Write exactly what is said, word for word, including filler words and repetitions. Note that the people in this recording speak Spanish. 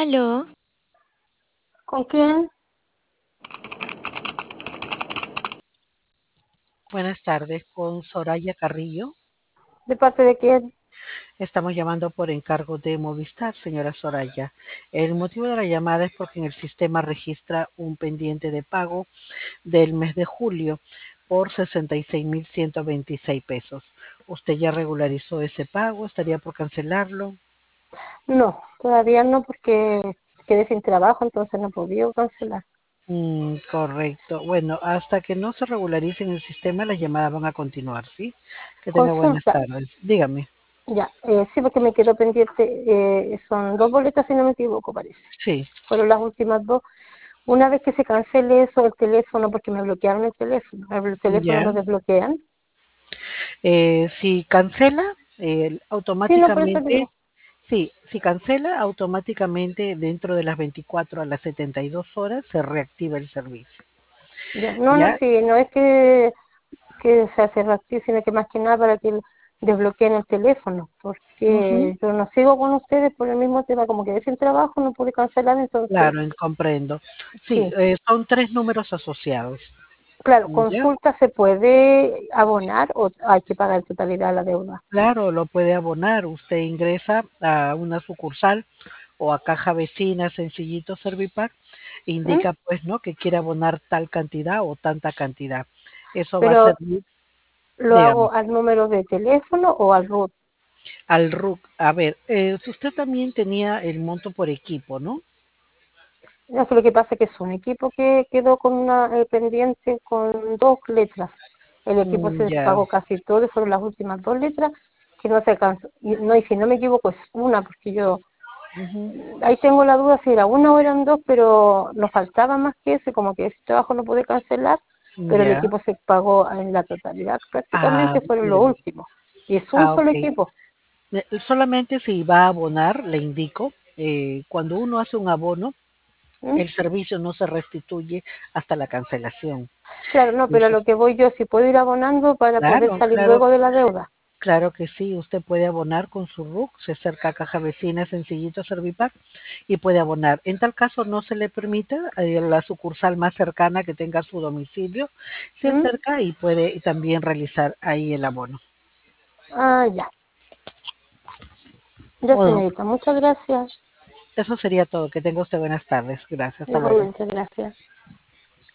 Aló, ¿Con quién? Buenas tardes, con Soraya Carrillo. ¿De parte de quién? Estamos llamando por encargo de Movistar, señora Soraya. El motivo de la llamada es porque en el sistema registra un pendiente de pago del mes de julio por sesenta y seis mil ciento veintiséis pesos. ¿Usted ya regularizó ese pago? ¿Estaría por cancelarlo? No, todavía no porque quedé sin trabajo, entonces no he podido cancelar. Mm, correcto. Bueno, hasta que no se regularice en el sistema, las llamadas van a continuar, ¿sí? Que tenga buenas Consulta, tardes. Dígame. ya, eh, sí, porque me quedó pendiente, eh, son dos boletas si no me equivoco, parece. Sí, Fueron las últimas dos. Una vez que se cancele eso, el teléfono, porque me bloquearon el teléfono, el teléfono ya. lo desbloquean. Eh, si cancela, eh, Sí, no, por eso automáticamente, digo, sí, si cancela, automáticamente dentro de las veinticuatro a las setenta y dos horas se reactiva el servicio. ya, no, no, ¿Ya? sí, no es que que se hace reactivo, sino que más que nada para que desbloqueen el teléfono, Ujú. porque yo no sigo con ustedes por el mismo tema, como quedé sin trabajo, no pude cancelar, entonces, Claro, en- comprendo. Sí, sí, eh, son tres números asociados. claro, ¿Ya? consulta se puede abonar o hay que pagar en totalidad la deuda. Claro, lo puede abonar. Usted ingresa a una sucursal o a caja vecina, sencillito Servipack, e ¿Mm? indica pues, ¿no? Que quiere abonar tal cantidad o tanta cantidad. Eso va a Pero servir, lo dígame. hago al número de teléfono o al RUT. Al R U C. A ver, eh, usted también tenía el monto por equipo, ¿no? No, es que lo que pasa es que es un equipo que quedó con una eh, pendiente con dos letras. El equipo Mm, se ya. pagó casi todo y fueron las últimas dos letras que no se alcanzó. Y, no, y si no me equivoco es una, porque yo Ujú. ahí tengo la duda si era una o eran dos, pero nos faltaba más que eso, y como que ese trabajo no pude cancelar, pero el Ya. equipo se pagó en la totalidad, Ah, prácticamente fueron los bien. últimos. Y es un Ah, solo ok. equipo. Eh, Solamente si va a abonar, le indico, eh, cuando uno hace un abono, ¿Mm? el servicio no se restituye hasta la cancelación. Claro, no, pero a Eso lo es- que voy yo, si puedo ir abonando para poder claro, salir claro, luego de la deuda. claro que sí. Usted puede abonar con su R U C, se acerca a Caja Vecina, sencillito Servipack y puede abonar. En tal caso no se le permita eh, la sucursal más cercana que tenga su domicilio, se ¿Mm? acerca y puede también realizar ahí el abono. Ah, ya. Ya, Bueno, señorita, muchas gracias. eso sería todo. Que tenga usted buenas tardes. Gracias. Hasta luego. Igualmente, gracias.